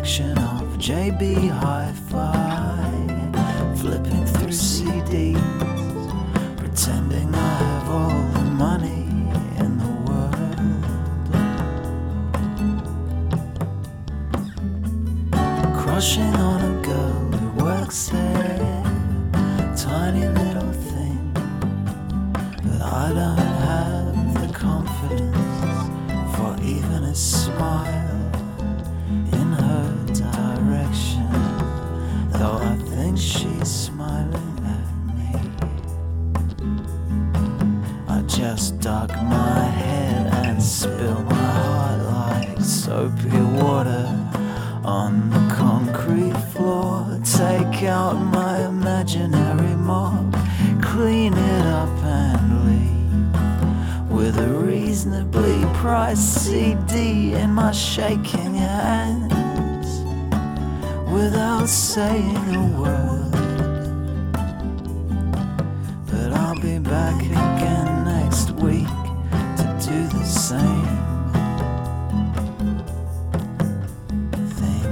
selection of JB Hi-Fi, flipping through CDs, pretending I have all the money in the world, crushing on a girl who works there, tiny little thing, but I don't have the confidence for even a smile in her direction, though I think she's smiling at me. I just duck my head and spill my heart like soapy water on the concrete floor. Take out my imaginary mop, clean it up and leave with a reasonably priced CD in my shaking hands, without saying a word. But I'll be back again next week to do the same thing.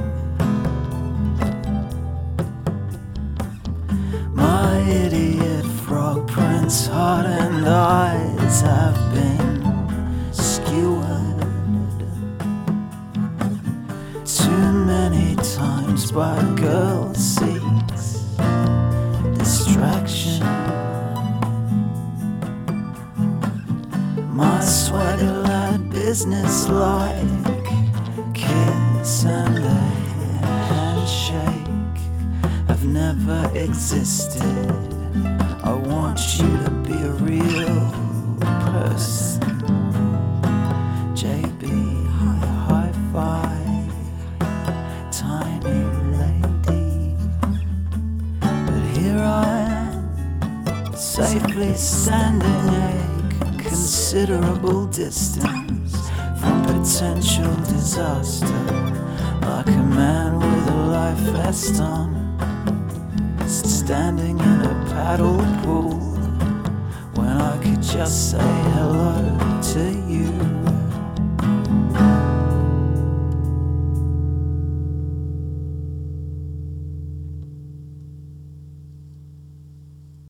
My idiot frog prince heart and eyes have been skewered too many times by a girl who seeks distraction. My swagger lad business-like kiss and a handshake have never existed. I want you to be a real person. JB Hi-Fi, tiny lady. But here I am, safely standing a considerable distance from potential disaster, like a man with a life vest on, standing in a paddle pool when I could just say hello.